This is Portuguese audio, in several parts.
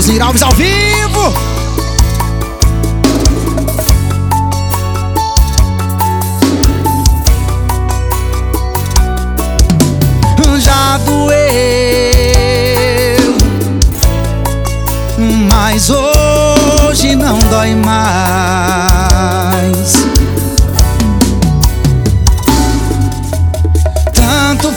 Osnir Alves ao vivo. Já doeu, mas hoje não dói mais. Tanto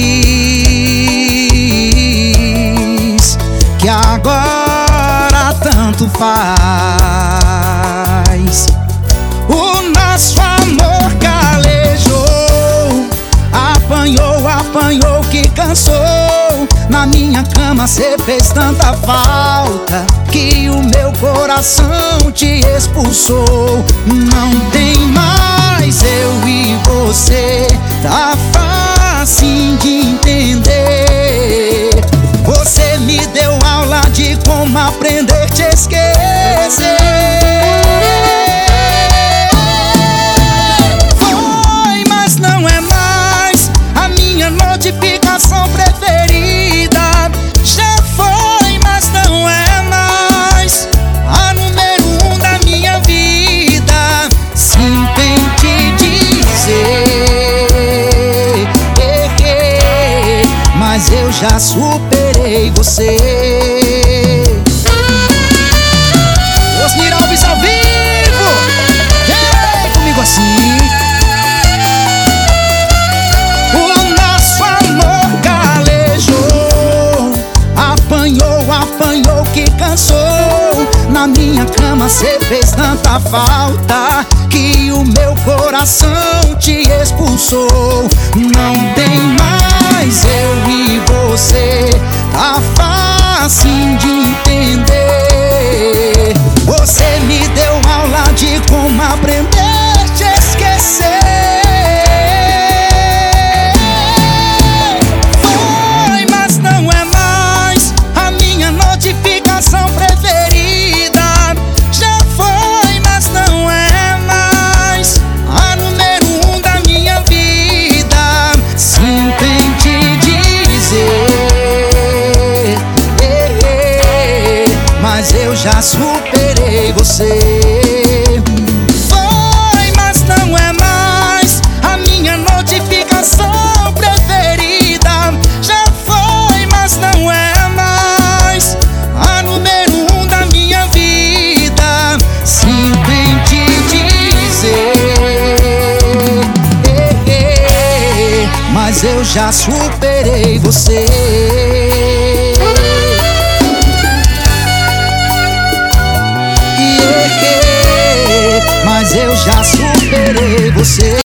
fiz que agora tanto faz. O nosso amor calejou, apanhou que cansou. Na minha cama cê fez tanta falta que o meu coração te expulsou. Não tem mais eu e você, tá fácil de entender. Você me deu aula de como aprender a te esquecer. Foi, mas não é mais a minha notificação preferida. Já foi, mas não é mais a número 1 da minha vida. Sinto em te dizer, mas eu já superei você. Osnir Alves ao vivo. Vem comigo assim. O nosso amor calejou, apanhou que cansou. Na minha cama cê fez tanta falta que o meu coração te expulsou. Não tem mais eu e você, tá fácil de entender. Você me deu aula de como aprender a te esquecer. Foi, mas não é mais a minha notificação preferida. Já foi, mas não é mais a número 1 da minha vida. Sinto em te dizer, mas eu já superei você. Foi, mas não é mais a minha notificação preferida. Já foi, mas não é mais a número 1 da minha vida. Sinto em te dizer, mas eu já superei você. Mas eu já superei você.